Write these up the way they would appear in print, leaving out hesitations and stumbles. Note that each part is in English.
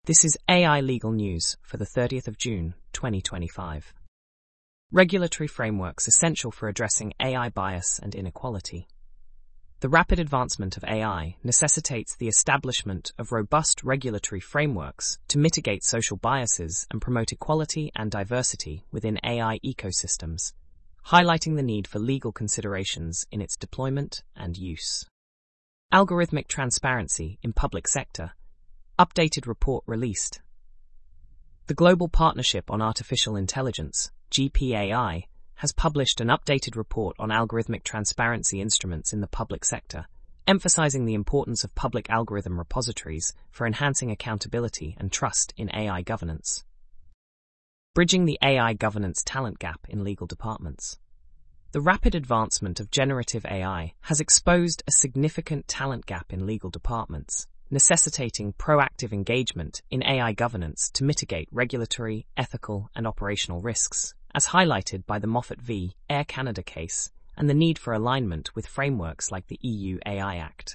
This is AI Legal News for the 30th of June, 2025. Regulatory frameworks essential for addressing AI bias and inequality. The rapid advancement of AI necessitates the establishment of robust regulatory frameworks to mitigate social biases and promote equality and diversity within AI ecosystems, highlighting the need for legal considerations in its deployment and use. Algorithmic transparency in public sector. Updated report released. The Global Partnership on Artificial Intelligence, GPAI, has published an updated report on algorithmic transparency instruments in the public sector, emphasizing the importance of public algorithm repositories for enhancing accountability and trust in AI governance. Bridging the AI governance talent gap in legal departments. The rapid advancement of generative AI has exposed a significant talent gap in legal departments, necessitating proactive engagement in AI governance to mitigate regulatory, ethical, and operational risks, as highlighted by the Moffat v. Air Canada case and the need for alignment with frameworks like the EU AI Act.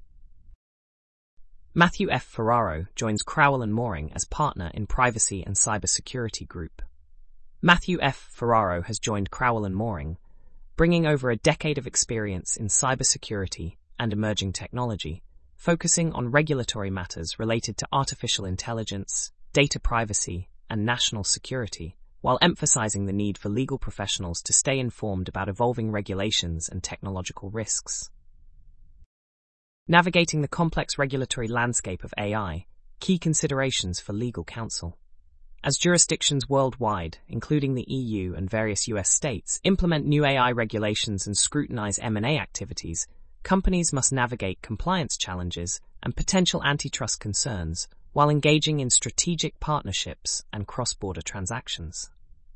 Matthew F. Ferraro joins Crowell & Moring as partner in Privacy and Cybersecurity Group. Matthew F. Ferraro has joined Crowell & Moring, bringing over a decade of experience in cybersecurity and emerging technology, focusing on regulatory matters related to artificial intelligence, data privacy, and national security, while emphasizing the need for legal professionals to stay informed about evolving regulations and technological risks. Navigating the complex regulatory landscape of AI, key considerations for legal counsel. As jurisdictions worldwide, including the EU and various US states, implement new AI regulations and scrutinize M&A activities, companies must navigate compliance challenges and potential antitrust concerns while engaging in strategic partnerships and cross-border transactions.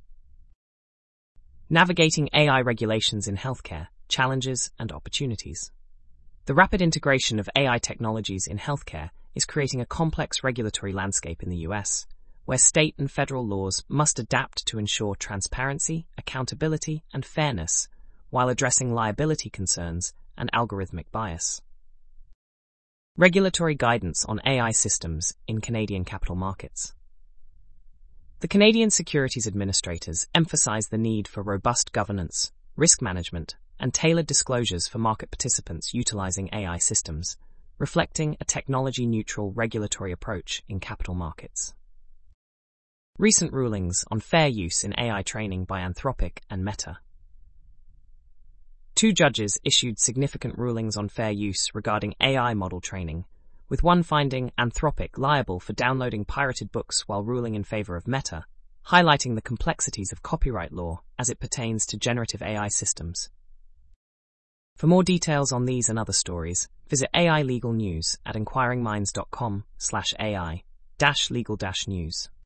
Navigating AI regulations in healthcare, challenges and opportunities. The rapid integration of AI technologies in healthcare is creating a complex regulatory landscape in the US, where state and federal laws must adapt to ensure transparency, accountability, and fairness, while addressing liability concerns and algorithmic bias. Regulatory guidance on AI systems in Canadian capital markets. The Canadian Securities Administrators emphasize the need for robust governance, risk management, and tailored disclosures for market participants utilizing AI systems, reflecting a technology-neutral regulatory approach in capital markets. Recent rulings on fair use in AI training by Anthropic and Meta. Two judges issued significant rulings on fair use regarding AI model training, with one finding Anthropic liable for downloading pirated books while ruling in favor of Meta, highlighting the complexities of copyright law as it pertains to generative AI systems. For more details on these and other stories, visit AI Legal News at inquiringminds.com/AI-legal-news.